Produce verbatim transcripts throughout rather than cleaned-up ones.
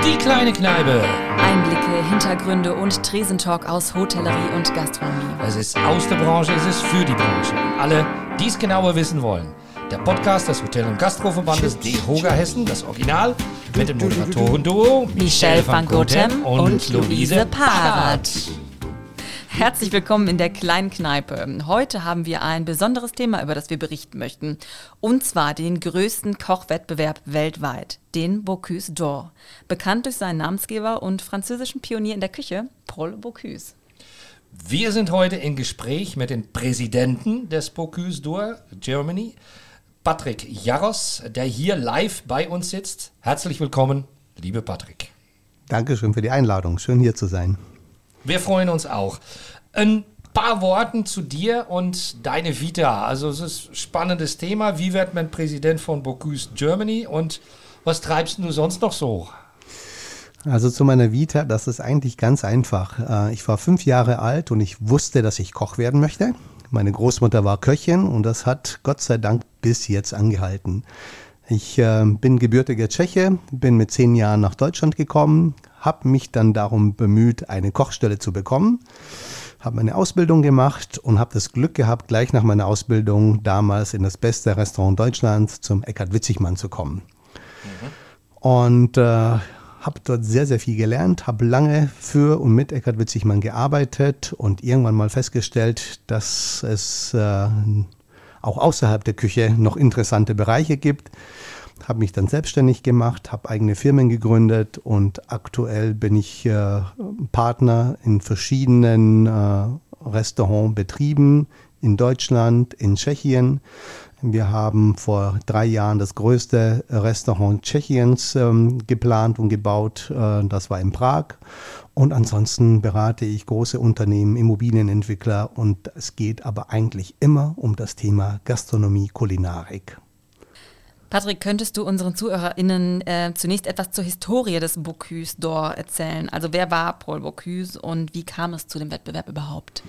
Die kleine Kneipe. Einblicke, Hintergründe und Tresentalk aus Hotellerie und Gastronomie. Es ist aus der Branche, es ist für die Branche. Und alle, die es genauer wissen wollen. Der Podcast des Hotel- und Gastroverbandes D E H O G A Hessen, das Original, mit dem Moderatoren-Duo Michelle van Gotem und, und Luise Parath. Herzlich willkommen in der kleinen Kneipe. Heute haben wir ein besonderes Thema, über das wir berichten möchten. Und zwar den größten Kochwettbewerb weltweit, den Bocuse d'Or. Bekannt durch seinen Namensgeber und französischen Pionier in der Küche, Paul Bocuse. Wir sind heute im Gespräch mit dem Präsidenten des Bocuse d'Or Germany, Patrick Jarros, der hier live bei uns sitzt. Herzlich willkommen, liebe Patrick. Dankeschön für die Einladung. Schön hier zu sein. Wir freuen uns auch. Ein paar Worten zu dir und deine Vita. Also es ist ein spannendes Thema. Wie wird man Präsident von Bocuse Germany und was treibst du sonst noch so? Also zu meiner Vita, das ist eigentlich ganz einfach. Ich war fünf Jahre alt und ich wusste, dass ich Koch werden möchte. Meine Großmutter war Köchin und das hat Gott sei Dank bis jetzt angehalten. Ich äh, bin gebürtiger Tscheche, bin mit zehn Jahren nach Deutschland gekommen, habe mich dann darum bemüht, eine Kochstelle zu bekommen, habe meine Ausbildung gemacht und habe das Glück gehabt, gleich nach meiner Ausbildung damals in das beste Restaurant Deutschlands zum Eckhard Witzigmann zu kommen. Mhm. Und äh, habe dort sehr, sehr viel gelernt, habe lange für und mit Eckhard Witzigmann gearbeitet und irgendwann mal festgestellt, dass es äh, auch außerhalb der Küche noch interessante Bereiche gibt. Habe mich dann selbstständig gemacht, habe eigene Firmen gegründet und aktuell bin ich äh, Partner in verschiedenen äh, Restaurantbetrieben in Deutschland, in Tschechien. Wir haben vor drei Jahren das größte Restaurant Tschechiens ähm, geplant und gebaut. Äh, das war in Prag. Und ansonsten berate ich große Unternehmen, Immobilienentwickler und es geht aber eigentlich immer um das Thema Gastronomie, Kulinarik. Patrick, könntest du unseren ZuhörerInnen äh, zunächst etwas zur Historie des Bocuse d'Or erzählen? Also wer war Paul Bocuse und wie kam es zu dem Wettbewerb überhaupt?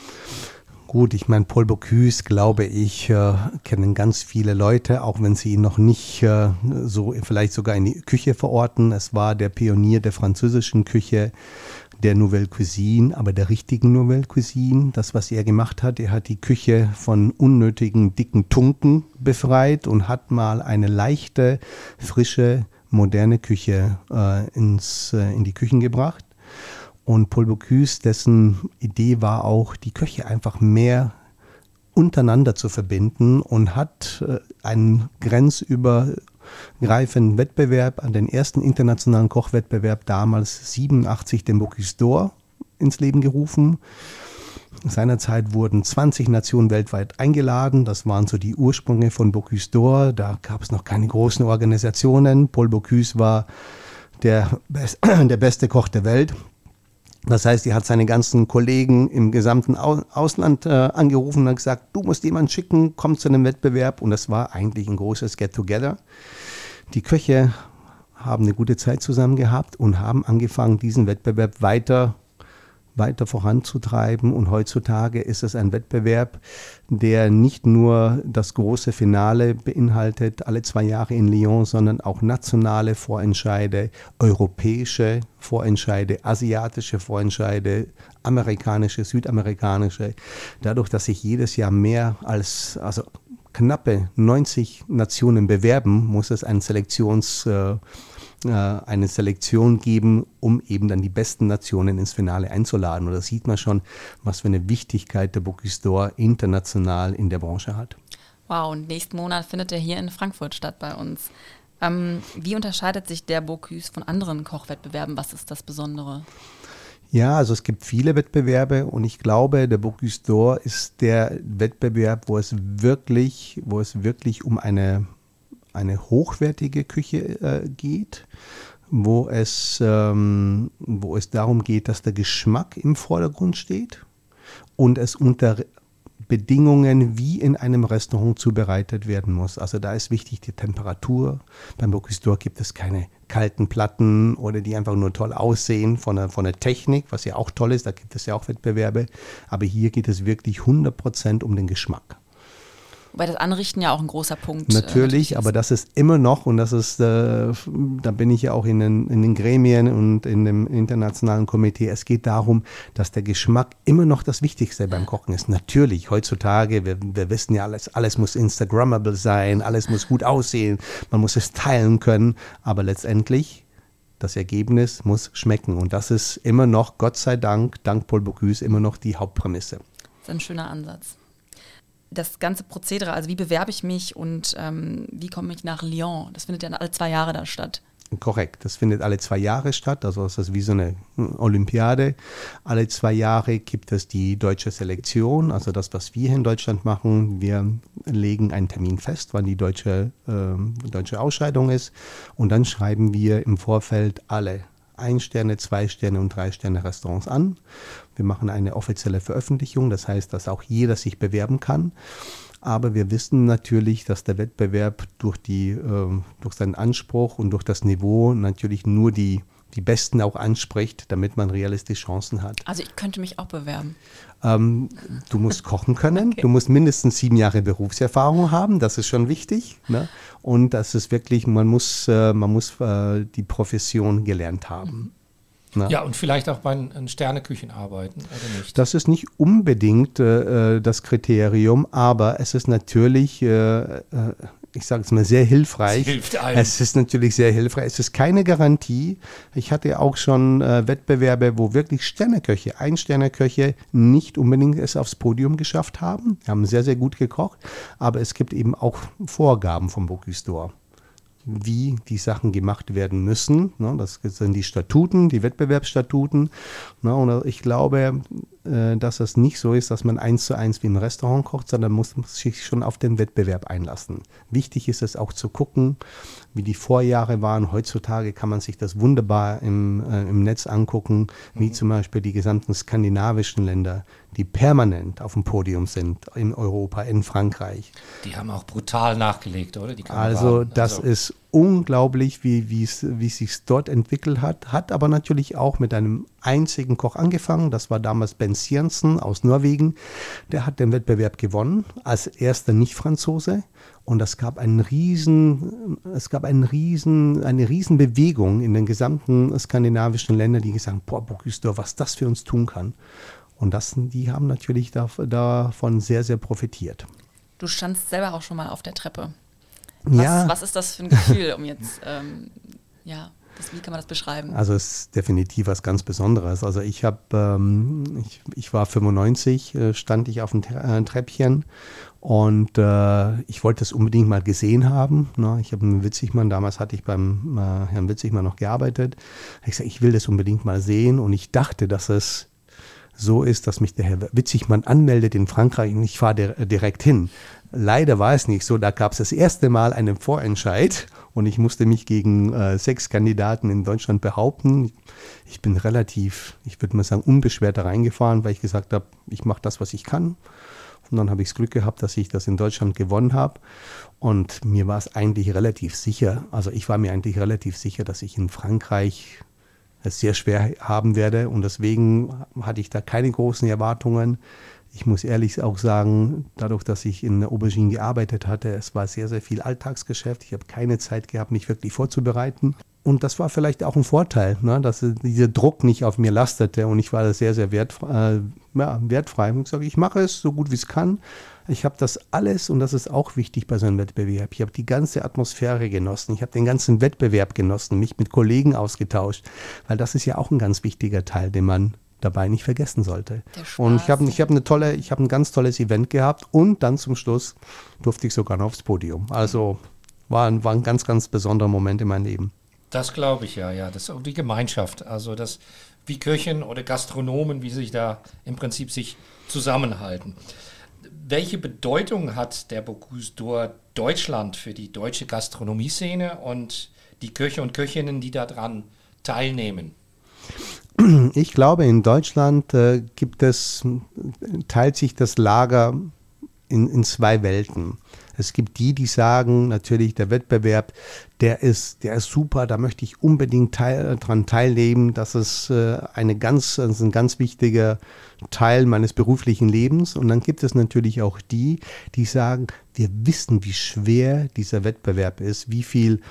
Gut, ich meine, Paul Bocuse, glaube ich, äh, kennen ganz viele Leute, auch wenn sie ihn noch nicht äh, so vielleicht sogar in die Küche verorten. Es war der Pionier der französischen Küche, der Nouvelle Cuisine, aber der richtigen Nouvelle Cuisine. Das, was er gemacht hat, er hat die Küche von unnötigen, dicken Tunken befreit und hat mal eine leichte, frische, moderne Küche äh, ins, äh, in die Küchen gebracht. Und Paul Bocuse, dessen Idee war auch, die Köche einfach mehr untereinander zu verbinden und hat äh, einen grenzübergreifenden Wettbewerb, an den ersten internationalen Kochwettbewerb damals siebenundachtzig, den Bocuse d'Or, ins Leben gerufen. Seinerzeit wurden zwanzig Nationen weltweit eingeladen. Das waren so die Ursprünge von Bocuse d'Or. Da gab es noch keine großen Organisationen. Paul Bocuse war der, Best, der beste Koch der Welt. Das heißt, er hat seine ganzen Kollegen im gesamten Ausland äh, angerufen und hat gesagt, du musst jemanden schicken, komm zu einem Wettbewerb. Und das war eigentlich ein großes Get-Together. Die Köche haben eine gute Zeit zusammen gehabt und haben angefangen, diesen Wettbewerb weiter weiter voranzutreiben. Und heutzutage ist es ein Wettbewerb, der nicht nur das große Finale beinhaltet, alle zwei Jahre in Lyon, sondern auch nationale Vorentscheide, europäische Vorentscheide, asiatische Vorentscheide, amerikanische, südamerikanische. Dadurch, dass sich jedes Jahr mehr als, also knappe neunzig Nationen bewerben, muss es einen Selektions äh, eine Selektion geben, um eben dann die besten Nationen ins Finale einzuladen. Und da sieht man schon, was für eine Wichtigkeit der Bocuse d'Or international in der Branche hat. Wow, und nächsten Monat findet er hier in Frankfurt statt bei uns. Ähm, wie unterscheidet sich der Bocuse von anderen Kochwettbewerben? Was ist das Besondere? Ja, also es gibt viele Wettbewerbe und ich glaube, der Bocuse d'Or ist der Wettbewerb, wo es wirklich, wo es wirklich um eine eine hochwertige Küche äh, geht, wo es, ähm, wo es darum geht, dass der Geschmack im Vordergrund steht und es unter Bedingungen wie in einem Restaurant zubereitet werden muss. Also da ist wichtig die Temperatur. Beim Bocuse d'Or gibt es keine kalten Platten oder die einfach nur toll aussehen von der, von der Technik, was ja auch toll ist, da gibt es ja auch Wettbewerbe. Aber hier geht es wirklich hundert Prozent um den Geschmack. Wobei das Anrichten ja auch ein großer Punkt Natürlich, äh, natürlich ist. Aber das ist immer noch, und das ist, äh, da bin ich ja auch in den, in den Gremien und in dem internationalen Komitee, es geht darum, dass der Geschmack immer noch das Wichtigste beim Kochen ist. Natürlich, heutzutage, wir, wir wissen ja, alles, alles muss Instagrammable sein, alles muss gut aussehen, man muss es teilen können, aber letztendlich, das Ergebnis muss schmecken. Und das ist immer noch, Gott sei Dank, dank Paul Bocuse, immer noch die Hauptprämisse. Das ist ein schöner Ansatz. Das ganze Prozedere, also wie bewerbe ich mich und ähm, wie komme ich nach Lyon? Das findet ja alle zwei Jahre da statt. Korrekt, das findet alle zwei Jahre statt, also das ist wie so eine Olympiade. Alle zwei Jahre gibt es die deutsche Selektion, also das, was wir hier in Deutschland machen. Wir legen einen Termin fest, wann die deutsche, äh, deutsche Ausscheidung ist, und dann schreiben wir im Vorfeld alle Ein-Sterne-, Zwei-Sterne- und Drei-Sterne-Restaurants an. Wir machen eine offizielle Veröffentlichung, das heißt, dass auch jeder sich bewerben kann. Aber wir wissen natürlich, dass der Wettbewerb durch, die, äh, durch seinen Anspruch und durch das Niveau natürlich nur die, die Besten auch anspricht, damit man realistisch Chancen hat. Also ich könnte mich auch bewerben. Ähm, du musst kochen können, Okay. Du musst mindestens sieben Jahre Berufserfahrung haben, das ist schon wichtig. Ne? Und das ist wirklich, man muss, äh, man muss äh, die Profession gelernt haben. Na? Ja, und vielleicht auch bei den Sterneküchen arbeiten, oder nicht? Das ist nicht unbedingt äh, das Kriterium, aber es ist natürlich, äh, äh, ich sage es mal, sehr hilfreich. Es hilft allen. Es ist natürlich sehr hilfreich. Es ist keine Garantie. Ich hatte auch schon äh, Wettbewerbe, wo wirklich Sterneköche, Ein-Sterneköche nicht unbedingt es aufs Podium geschafft haben. Die haben sehr, sehr gut gekocht, aber es gibt eben auch Vorgaben vom Bocuse d'Or, wie die Sachen gemacht werden müssen. Ne, das sind die Statuten, die Wettbewerbsstatuten. Ne, und ich glaube, äh, dass es nicht so ist, dass man eins zu eins wie im Restaurant kocht, sondern muss sich schon auf den Wettbewerb einlassen. Wichtig ist es auch zu gucken, wie die Vorjahre waren. Heutzutage kann man sich das wunderbar im, äh, im Netz angucken, wie mhm. zum Beispiel die gesamten skandinavischen Länder, die permanent auf dem Podium sind, in Europa, in Frankreich. Die haben auch brutal nachgelegt, oder? Die also das also. ist unglaublich, wie, wie es sich dort entwickelt hat. Hat aber natürlich auch mit einem einzigen Koch angefangen. Das war damals Ben Siernsen aus Norwegen. Der hat den Wettbewerb gewonnen, als erster Nicht-Franzose. Und es gab einen riesen, es gab einen riesen, eine riesen Bewegung in den gesamten skandinavischen Ländern, die gesagt haben, boah, Bocuse d'Or, was das für uns tun kann. Und das, die haben natürlich davon sehr, sehr profitiert. Du standst selber auch schon mal auf der Treppe. Was, ja. was ist das für ein Gefühl, um jetzt, ähm, ja, das, wie kann man das beschreiben? Also es ist definitiv was ganz Besonderes. Also ich habe, ähm, ich, ich war fünfundneunzig, äh, stand ich auf dem äh, Treppchen und äh, ich wollte das unbedingt mal gesehen haben. Ne? Ich habe einen Witzigmann, damals hatte ich beim äh, Herrn Witzigmann noch gearbeitet. Ich sagte, ich will das unbedingt mal sehen und ich dachte, dass es so ist, dass mich der Herr Witzigmann anmeldet in Frankreich und ich fahre der, direkt hin. Leider war es nicht so, da gab es das erste Mal einen Vorentscheid und ich musste mich gegen äh, sechs Kandidaten in Deutschland behaupten. Ich bin relativ, ich würde mal sagen, unbeschwert da reingefahren, weil ich gesagt habe, ich mache das, was ich kann. Und dann habe ich das Glück gehabt, dass ich das in Deutschland gewonnen habe. Und mir war es eigentlich relativ sicher, also ich war mir eigentlich relativ sicher, dass ich in Frankreich es sehr schwer haben werde und deswegen hatte ich da keine großen Erwartungen. Ich muss ehrlich auch sagen, dadurch, dass ich in der Aubergine gearbeitet hatte, es war sehr, sehr viel Alltagsgeschäft. Ich habe keine Zeit gehabt, mich wirklich vorzubereiten. Und das war vielleicht auch ein Vorteil, ne, dass dieser Druck nicht auf mir lastete und ich war da sehr, sehr wertfrei. Äh, ja, wertfrei. Und ich sage, ich mache es so gut wie es kann. Ich habe das alles, und das ist auch wichtig bei so einem Wettbewerb, ich habe die ganze Atmosphäre genossen, ich habe den ganzen Wettbewerb genossen, mich mit Kollegen ausgetauscht, weil das ist ja auch ein ganz wichtiger Teil, den man dabei nicht vergessen sollte. Und ich habe ich hab eine tolle, ich habe ein ganz tolles Event gehabt und dann zum Schluss durfte ich sogar noch aufs Podium. Also war ein, war ein ganz, ganz besonderer Moment in meinem Leben. Das glaube ich ja, ja. Das ist auch die Gemeinschaft. Also das, wie Köchen oder Gastronomen, wie sich da im Prinzip sich zusammenhalten. Welche Bedeutung hat der Bocuse d'Or Deutschland für die deutsche Gastronomieszene und die Köche und Köchinnen, die daran teilnehmen? Ich glaube, in Deutschland äh, gibt es, teilt sich das Lager in, in zwei Welten. Es gibt die, die sagen, natürlich der Wettbewerb, der ist, der ist super, da möchte ich unbedingt teil, dran teilnehmen. Das ist, äh, eine ganz, das ist ein ganz wichtiger Teil meines beruflichen Lebens. Und dann gibt es natürlich auch die, die sagen, wir wissen, wie schwer dieser Wettbewerb ist, wie viel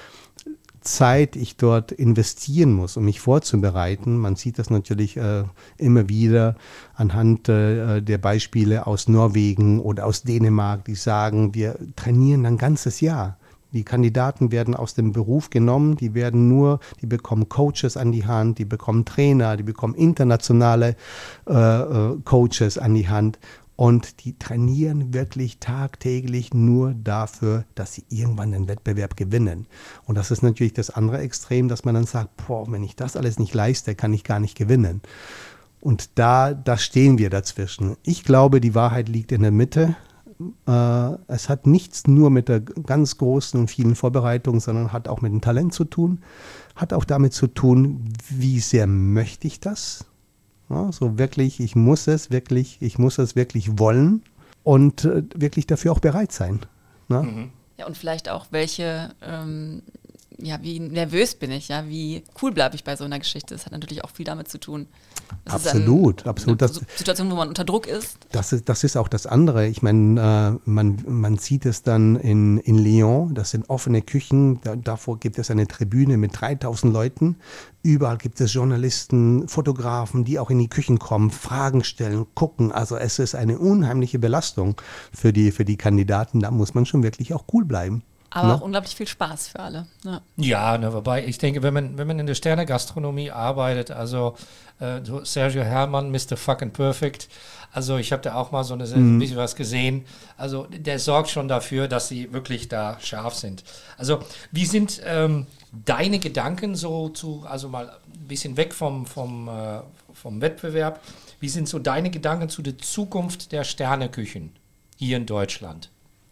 Zeit ich dort investieren muss, um mich vorzubereiten. Man sieht das natürlich äh, immer wieder anhand äh, der Beispiele aus Norwegen oder aus Dänemark, die sagen, wir trainieren ein ganzes Jahr. Die Kandidaten werden aus dem Beruf genommen, die werden nur, die bekommen Coaches an die Hand, die bekommen Trainer, die bekommen internationale äh, äh, Coaches an die Hand. Und die trainieren wirklich tagtäglich nur dafür, dass sie irgendwann den Wettbewerb gewinnen. Und das ist natürlich das andere Extrem, dass man dann sagt, boah, wenn ich das alles nicht leiste, kann ich gar nicht gewinnen. Und da, da stehen wir dazwischen. Ich glaube, die Wahrheit liegt in der Mitte. Äh, es hat nichts nur mit der ganz großen und vielen Vorbereitung, sondern hat auch mit dem Talent zu tun. Hat auch damit zu tun, wie sehr möchte ich das? Ja, so wirklich, ich muss es wirklich, ich muss es wirklich wollen und äh, wirklich dafür auch bereit sein. Ne? Mhm. Ja, und vielleicht auch, welche, ähm, ja, wie nervös bin ich, ja, wie cool bleibe ich bei so einer Geschichte. Das hat natürlich auch viel damit zu tun. Das absolut, ist ein, absolut. Eine Situation, wo man unter Druck ist. Das ist, das ist auch das andere. Ich meine, äh, man, man sieht es dann in, in Lyon, das sind offene Küchen, da, davor gibt es eine Tribüne mit dreitausend Leuten. Überall gibt es Journalisten, Fotografen, die auch in die Küchen kommen, Fragen stellen, gucken. Also es ist eine unheimliche Belastung für die, für die Kandidaten. Da muss man schon wirklich auch cool bleiben. Aber ne? auch unglaublich viel Spaß für alle. Ja, ja ne, wobei ich denke, wenn man, wenn man in der Sternegastronomie arbeitet, also äh, Sergio Herrmann, Mister Fucking Perfect, also ich habe da auch mal so eine, mhm. ein bisschen was gesehen, also der sorgt schon dafür, dass sie wirklich da scharf sind. Also wie sind ähm, deine Gedanken so zu, also mal ein bisschen weg vom, vom, äh, vom Wettbewerb, wie sind so deine Gedanken zu der Zukunft der Sterneküchen hier in Deutschland?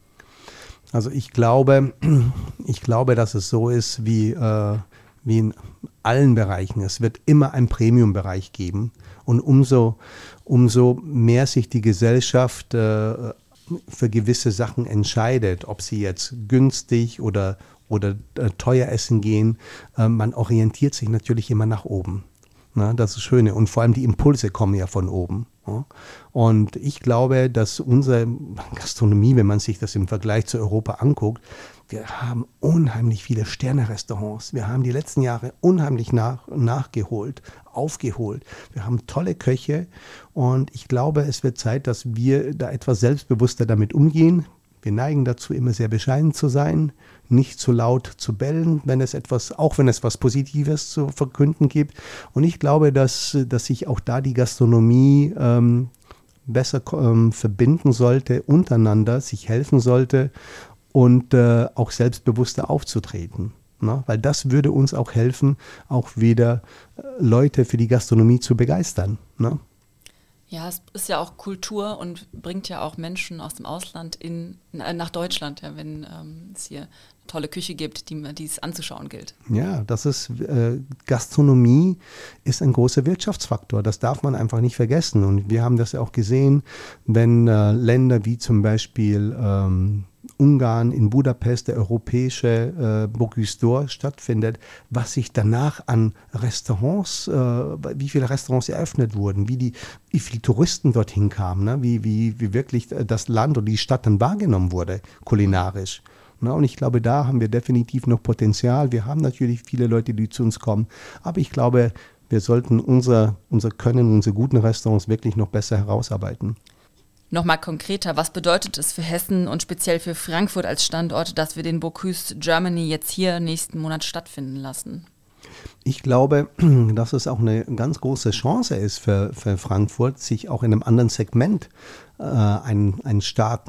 Also ich glaube, ich glaube, dass es so ist wie, äh, wie in allen Bereichen. Es wird immer einen Premium-Bereich geben. Und umso, umso mehr sich die Gesellschaft äh, für gewisse Sachen entscheidet, ob sie jetzt günstig oder, oder äh, teuer essen gehen, äh, man orientiert sich natürlich immer nach oben. Na, das ist das Schöne. Und vor allem die Impulse kommen ja von oben. Ja. Und ich glaube, dass unsere Gastronomie, wenn man sich das im Vergleich zu Europa anguckt, wir haben unheimlich viele Sterne-Restaurants. Wir haben die letzten Jahre unheimlich nach, nachgeholt, aufgeholt. Wir haben tolle Köche und ich glaube, es wird Zeit, dass wir da etwas selbstbewusster damit umgehen. Wir neigen dazu, immer sehr bescheiden zu sein, nicht zu laut zu bellen, wenn es etwas, auch wenn es was Positives zu verkünden gibt. Und ich glaube, dass, dass sich auch da die Gastronomie ähm, besser ähm, verbinden sollte, untereinander, sich helfen sollte und äh, auch selbstbewusster aufzutreten. Ne? Weil das würde uns auch helfen, auch wieder äh, Leute für die Gastronomie zu begeistern. Ne? Ja, es ist ja auch Kultur und bringt ja auch Menschen aus dem Ausland in, nach Deutschland, ja, wenn ähm, es hier eine tolle Küche gibt, die, die es anzuschauen gilt. Ja, das ist, äh, Gastronomie ist ein großer Wirtschaftsfaktor, das darf man einfach nicht vergessen. Und wir haben das ja auch gesehen, wenn äh, Länder wie zum Beispiel ähm, Ungarn, in Budapest, der europäische äh, Bocuse d'Or stattfindet, was sich danach an Restaurants, äh, wie viele Restaurants eröffnet wurden, wie, die, wie viele Touristen dorthin kamen, ne? wie, wie, wie wirklich das Land oder die Stadt dann wahrgenommen wurde, kulinarisch. Ne? Und ich glaube, da haben wir definitiv noch Potenzial. Wir haben natürlich viele Leute, die zu uns kommen, aber ich glaube, wir sollten unser, unser Können, unsere guten Restaurants wirklich noch besser herausarbeiten. Nochmal konkreter, was bedeutet es für Hessen und speziell für Frankfurt als Standort, dass wir den Bocuse Germany jetzt hier nächsten Monat stattfinden lassen? Ich glaube, dass es auch eine ganz große Chance ist für, für Frankfurt, sich auch in einem anderen Segment äh, einen, einen,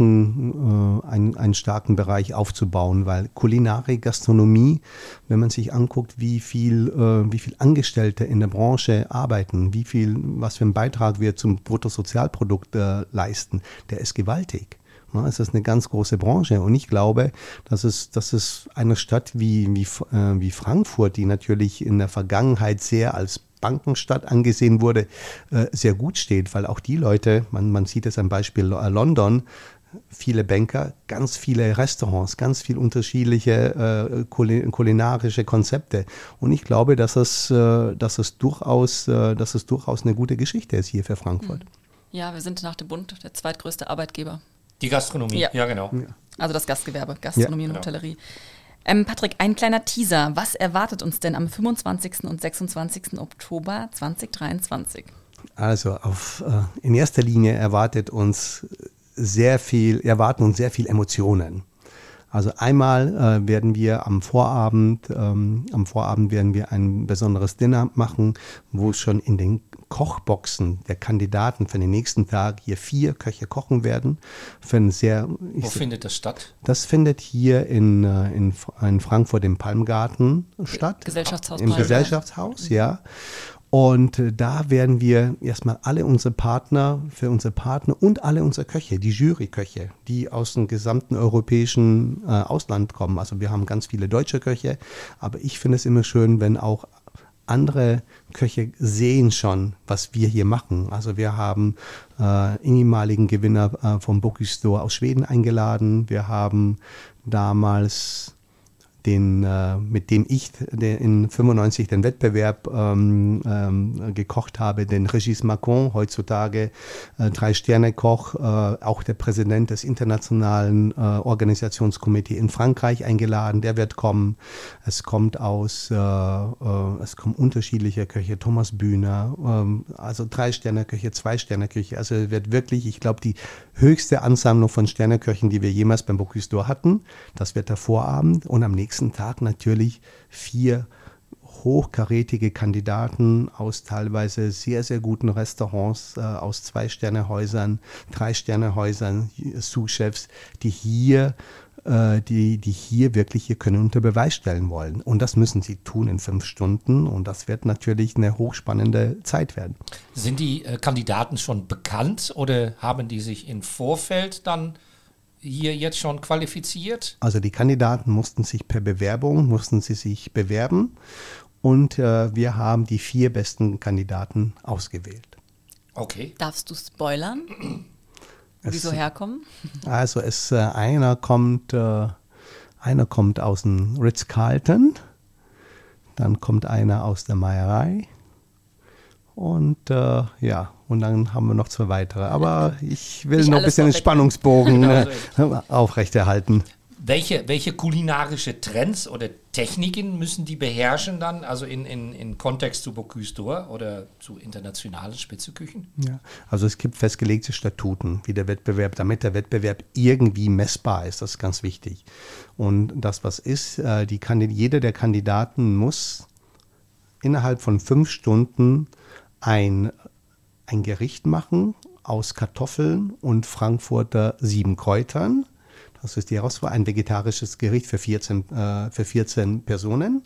starken, äh, einen, einen starken Bereich aufzubauen, weil Kulinarik, Gastronomie, wenn man sich anguckt, wie viel, äh, wie viel Angestellte in der Branche arbeiten, wie viel, was für einen Beitrag wir zum Bruttosozialprodukt äh, leisten, der ist gewaltig. Ja, es ist eine ganz große Branche und ich glaube, dass es, dass es eine Stadt wie, wie, äh, wie Frankfurt, die natürlich in der Vergangenheit sehr als Bankenstadt angesehen wurde, äh, sehr gut steht, weil auch die Leute, man, man sieht es am Beispiel London, viele Bänker, ganz viele Restaurants, ganz viele unterschiedliche äh, kulinarische Konzepte. Und ich glaube, dass es, äh, dass es durchaus, äh, dass es durchaus eine gute Geschichte ist hier für Frankfurt. Ja, wir sind nach dem Bund der zweitgrößte Arbeitgeber. Die Gastronomie, ja, ja genau. Ja. Also das Gastgewerbe, Gastronomie ja, und genau. Hotellerie. Ähm, Patrick, ein kleiner Teaser. Was erwartet uns denn am fünfundzwanzigsten und sechsundzwanzigsten Oktober zweitausenddreiundzwanzig? Also auf, äh, in erster Linie erwartet uns sehr viel, erwarten uns sehr viel Emotionen. Also einmal äh, werden wir am Vorabend, ähm, am Vorabend werden wir ein besonderes Dinner machen, wo schon in den Kochboxen der Kandidaten für den nächsten Tag hier vier Köche kochen werden. Für ein sehr, Wo ich, findet das statt? Das findet hier in, in, in Frankfurt im Palmgarten statt. Gesellschaftshaus. Im Gesellschaftshaus, ja. Und äh, da werden wir erstmal alle unsere Partner, für unsere Partner und alle unsere Köche, die Juryköche, die aus dem gesamten europäischen äh, Ausland kommen. Also wir haben ganz viele deutsche Köche, aber ich finde es immer schön, wenn auch andere Köche sehen schon, was wir hier machen. Also wir haben äh, ehemaligen Gewinner äh, vom Bocuse d'Or aus Schweden eingeladen. Wir haben damals den, äh, mit dem ich den, in fünfundneunzig den Wettbewerb ähm, ähm, gekocht habe, den Régis Macon, heutzutage äh, Drei-Sterne-Koch, äh, auch der Präsident des internationalen äh, Organisationskomitees in Frankreich eingeladen, der wird kommen. Es kommt aus, äh, äh, es kommen unterschiedliche Köche, Thomas Bühner, äh, also Drei-Sterne-Köche, Zwei-Sterne-Köche, also es wird wirklich, ich glaube, die höchste Ansammlung von Sterneköchen, die wir jemals beim Bocuse d'Or hatten. Das wird der Vorabend und am nächsten Tag natürlich vier hochkarätige Kandidaten aus teilweise sehr, sehr guten Restaurants, äh, aus Zwei-Sterne-Häusern, Drei-Sterne-Häusern, Sous-Chefs, die hier äh, die, die hier wirklich ihr Können unter Beweis stellen wollen. Und das müssen sie tun in fünf Stunden und das wird natürlich eine hochspannende Zeit werden. Sind die äh, Kandidaten schon bekannt oder haben die sich im Vorfeld dann hier jetzt schon qualifiziert? Also die Kandidaten mussten sich per Bewerbung, mussten sie sich bewerben und äh, wir haben die vier besten Kandidaten ausgewählt. Okay. Darfst du spoilern, wo die so herkommen? Also es, äh, einer kommt, äh, einer kommt aus dem Ritz-Carlton, dann kommt einer aus der Meierei und äh, ja, und dann haben wir noch zwei weitere. Aber ich will Nicht noch ein bisschen den Spannungsbogen äh, aufrechterhalten. Welche, welche kulinarische Trends oder Techniken müssen die beherrschen dann, also in, in, in Kontext zu Bocuse d'Or oder zu internationalen Spitzeküchen? Ja, also es gibt festgelegte Statuten, wie der Wettbewerb, damit der Wettbewerb irgendwie messbar ist, das ist ganz wichtig. Und das, was ist, äh, die Kandid- jeder der Kandidaten muss innerhalb von fünf Stunden ein, ein Gericht machen aus Kartoffeln und Frankfurter Siebenkräutern. Das ist die Herausforderung, ein vegetarisches Gericht für vierzehn, äh, für vierzehn Personen.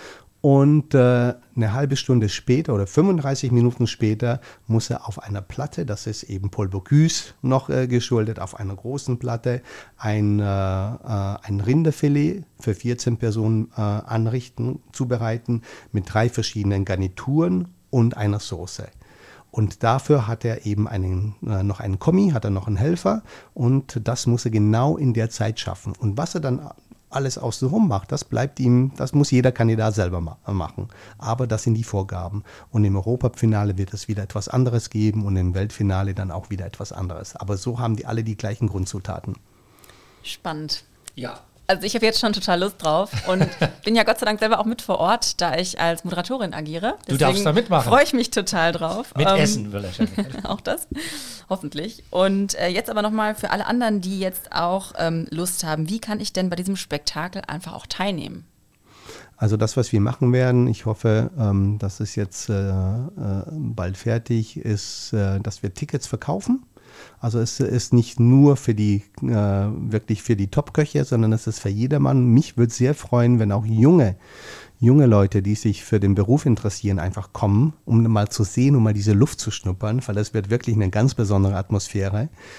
Und äh, eine halbe Stunde später oder fünfunddreißig Minuten später muss er auf einer Platte, das ist eben Paul Bocuse noch äh, geschuldet, auf einer großen Platte ein, äh, äh, ein Rinderfilet für vierzehn Personen äh, anrichten, zubereiten mit drei verschiedenen Garnituren und einer Soße. Und dafür hat er eben einen, äh, noch einen Kommi, hat er noch einen Helfer und das muss er genau in der Zeit schaffen. Und was er dann alles außenrum macht, das bleibt ihm, das muss jeder Kandidat selber ma- machen. Aber das sind die Vorgaben. Und im Europafinale wird es wieder etwas anderes geben und im Weltfinale dann auch wieder etwas anderes. Aber so haben die alle die gleichen Grundzutaten. Spannend. Ja. Also ich habe jetzt schon total Lust drauf und bin ja Gott sei Dank selber auch mit vor Ort, da ich als Moderatorin agiere. Deswegen du darfst da mitmachen. Freue ich mich total drauf. Mit ähm, Essen will er auch das, hoffentlich. Und äh, jetzt aber nochmal für alle anderen, die jetzt auch ähm, Lust haben, wie kann ich denn bei diesem Spektakel einfach auch teilnehmen? Also das, was wir machen werden, ich hoffe, ähm, dass es jetzt äh, äh, bald fertig ist, äh, dass wir Tickets verkaufen. Also es ist nicht nur für die, äh, wirklich für die Top-Köche, sondern es ist für jedermann. Mich würde sehr freuen, wenn auch junge, junge Leute, die sich für den Beruf interessieren, einfach kommen, um mal zu sehen, um mal diese Luft zu schnuppern, weil das wird wirklich eine ganz besondere Atmosphäre.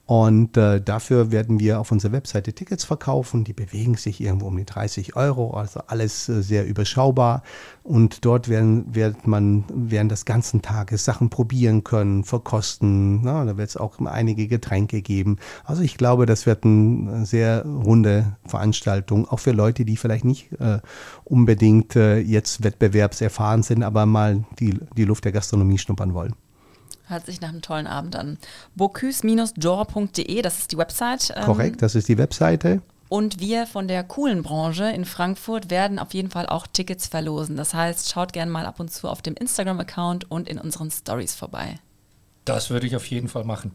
Und äh, dafür werden wir auf unserer Webseite Tickets verkaufen. Die bewegen sich irgendwo um die dreißig Euro, also alles äh, sehr überschaubar. Und dort werden, wird man während des ganzen Tages Sachen probieren können, verkosten. Na, da wird es auch einige Getränke geben. Also ich glaube, das wird eine sehr runde Veranstaltung, auch für Leute, die vielleicht nicht äh, unbedingt äh, jetzt wettbewerbserfahren sind, aber mal die, die Luft der Gastronomie schnuppern wollen. Hört sich nach einem tollen Abend an. bocuse Bindestrich d'or punkt de, das ist die Website. Ähm, Korrekt, das ist die Webseite. Und wir von der coolen Branche in Frankfurt werden auf jeden Fall auch Tickets verlosen. Das heißt, schaut gerne mal ab und zu auf dem Instagram-Account und in unseren Stories vorbei. Das würde ich auf jeden Fall machen.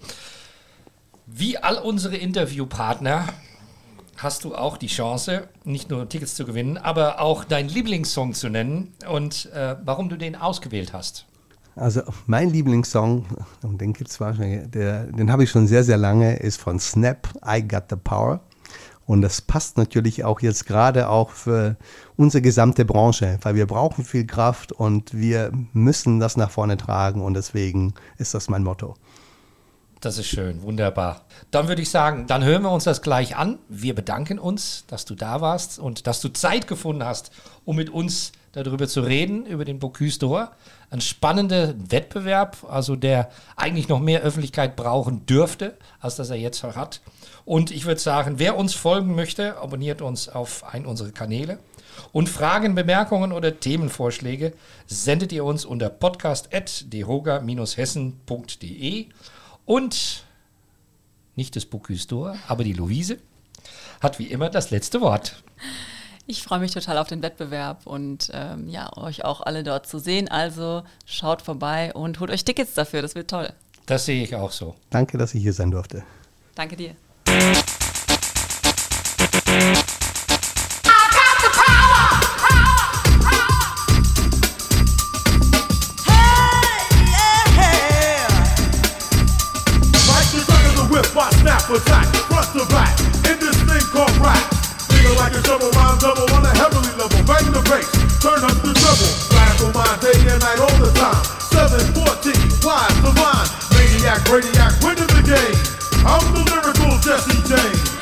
Wie all unsere Interviewpartner hast du auch die Chance, nicht nur Tickets zu gewinnen, aber auch deinen Lieblingssong zu nennen und äh, warum du den ausgewählt hast. Also mein Lieblingssong, und den gibt's wahrscheinlich, der, den habe ich schon sehr, sehr lange, ist von Snap, I Got the Power. Und das passt natürlich auch jetzt gerade auch für unsere gesamte Branche, weil wir brauchen viel Kraft und wir müssen das nach vorne tragen und deswegen ist das mein Motto. Das ist schön, wunderbar. Dann würde ich sagen, dann hören wir uns das gleich an. Wir bedanken uns, dass du da warst und dass du Zeit gefunden hast, um mit uns darüber zu reden, über den Bocuse d'Or. Ein spannender Wettbewerb, also der eigentlich noch mehr Öffentlichkeit brauchen dürfte, als das er jetzt hat. Und ich würde sagen, wer uns folgen möchte, abonniert uns auf einen unserer Kanäle. Und Fragen, Bemerkungen oder Themenvorschläge sendet ihr uns unter podcast at dehoga Bindestrich hessen punkt de. Und nicht das Bocuse d'Or, aber die Luise hat wie immer das letzte Wort. Ich freue mich total auf den Wettbewerb und ähm, ja, euch auch alle dort zu sehen. Also schaut vorbei und holt euch Tickets dafür, das wird toll. Das sehe ich auch so. Danke, dass ich hier sein durfte. Danke dir. Attack, front to back, in this thing called rap. Feel like a double rhyme double on a heavenly level. Bang the bass, turn up the treble. Radical mind day and night all the time. seven fourteen, wise, divine. Maniac, radiac, winning the game. I'm the lyrical Jesse James.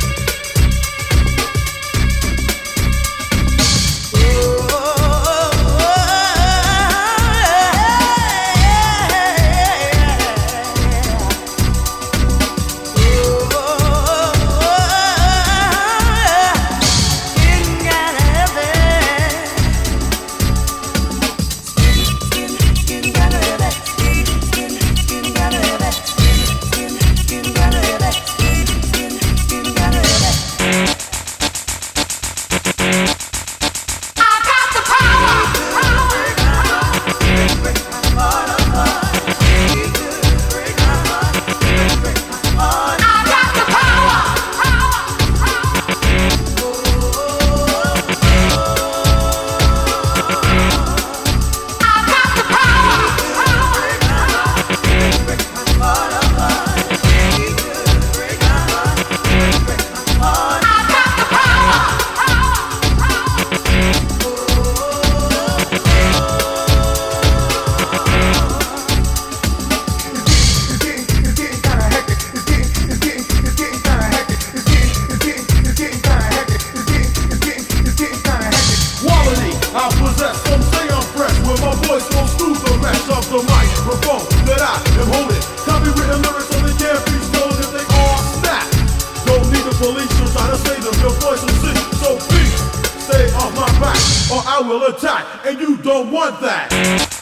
Attack, and you don't want that.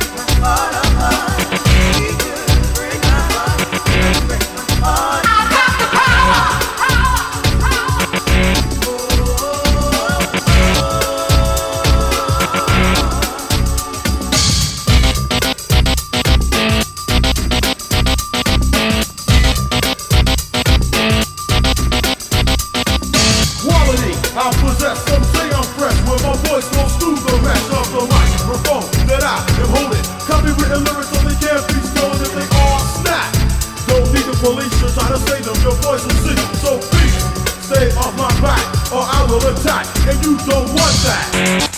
I got to say them, your voice will sing. So please, stay off my back, or I will attack, and you don't want that.